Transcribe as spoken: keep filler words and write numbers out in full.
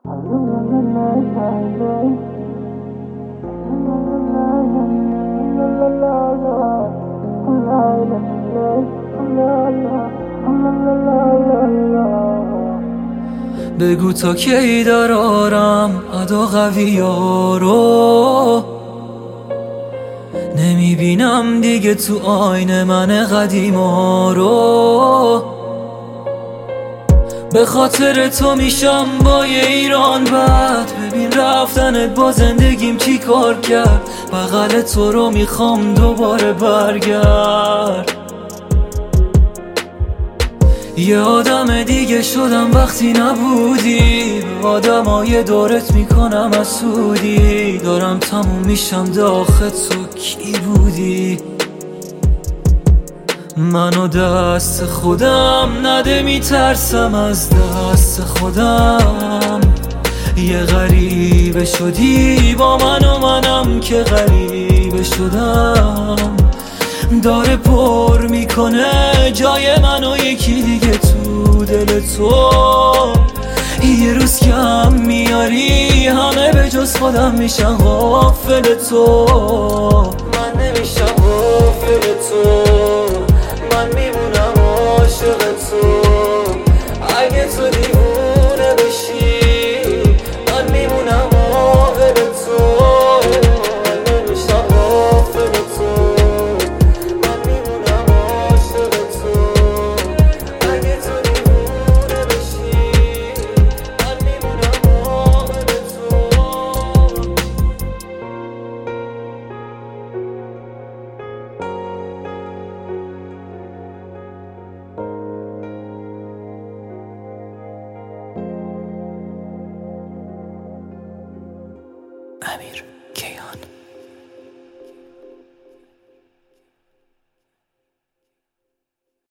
بگو تا کی دارم ادا قوی رو نمیبینم دیگه تو آینه من قدیما رو. به خاطر تو میشم با یه ایران بد، ببین رفتنت با زندگیم چی کار کرد. بغل تو رو میخوام دوباره برگرد. یه آدم دیگه شدم وقتی نبودی، به آدمای دورت میکنم حسودی. دارم تموم میشم داخل تو کی بودی؟ منو دست خودم نده میترسم از دست خودم. یه غریبه شدی با من و منم که غریبه شدم. داره پر میکنه جای منو یکی دیگه تو دل تو. یه روز کم میاری همه به جز خودم میشن غافل تو. من نمیشم غافل تو، من میمونم عاشق تو. اگه تو دیوونه بشی من میمونم عاقل تو. من نمیشم غافل تو، من میمونم عاشق تو. اگه تو دیوونه بشی من میمونم عاقل تو. امیر کیهان.